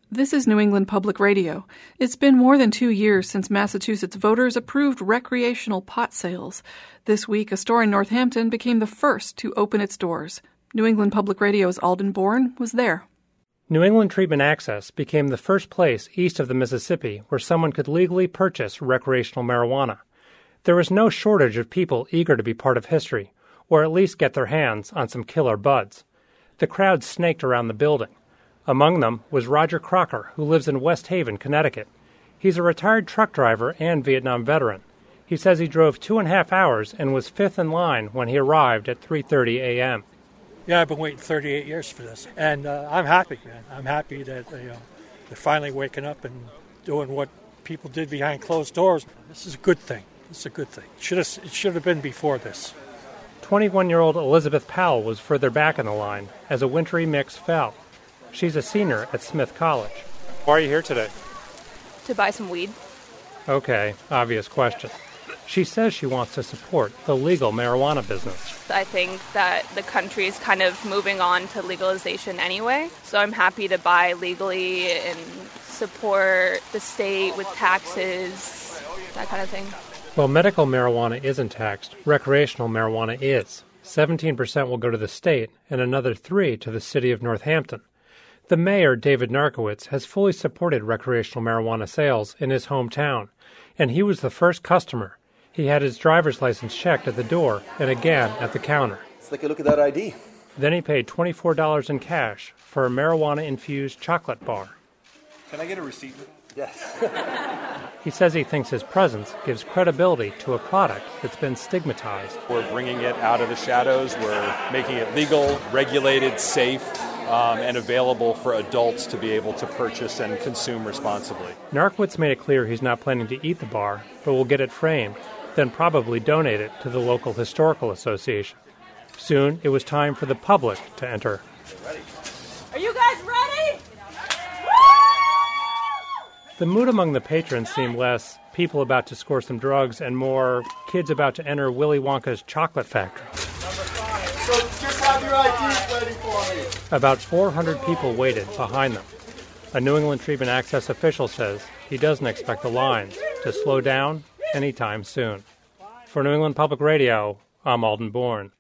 This is New England Public Radio. It's been more than 2 years since Massachusetts voters approved recreational pot sales. This week, a store in Northampton became the first to open its doors. New England Public Radio's Alden Bourne was there. New England Treatment Access became the first place east of the Mississippi where someone could legally purchase recreational marijuana. There was no shortage of people eager to be part of history, or at least get their hands on some killer buds. The crowd snaked around the building. Among them was Roger Crocker, who lives in West Haven, Connecticut. He's a retired truck driver and Vietnam veteran. He says he drove 2.5 hours and was fifth in line when he arrived at 3:30 a.m. Yeah, I've been waiting 38 years for this, and I'm happy, man. I'm happy that they're finally waking up and doing what people did behind closed doors. This is a good thing. It's a good thing. It should have been before this. 21-year-old Elizabeth Powell was further back in the line as a wintry mix fell. She's a senior at Smith College. Why are you here today? To buy some weed. Okay, obvious question. She says she wants to support the legal marijuana business. I think that the country is kind of moving on to legalization anyway, so I'm happy to buy legally and support the state with taxes, that kind of thing. Well, medical marijuana isn't taxed. Recreational marijuana is. 17% will go to the state and another 3% to the city of Northampton. The mayor, David Narkowitz, has fully supported recreational marijuana sales in his hometown, and he was the first customer. He had his driver's license checked at the door and again at the counter. Let's take a look at that ID. Then he paid $24 in cash for a marijuana-infused chocolate bar. Can I get a receipt? Yes. He says he thinks his presence gives credibility to a product that's been stigmatized. We're bringing it out of the shadows. We're making it legal, regulated, safe, and available for adults to be able to purchase and consume responsibly. Narkowitz made it clear he's not planning to eat the bar, but will get it framed, then probably donate it to the local historical association. Soon, it was time for the public to enter. Are you guys ready? The mood among the patrons seemed less people about to score some drugs and more kids about to enter Willy Wonka's chocolate factory. So just have your IDs ready for me. About 400 people waited behind them. A New England Treatment Access official says he doesn't expect the lines to slow down anytime soon. For New England Public Radio, I'm Alden Bourne.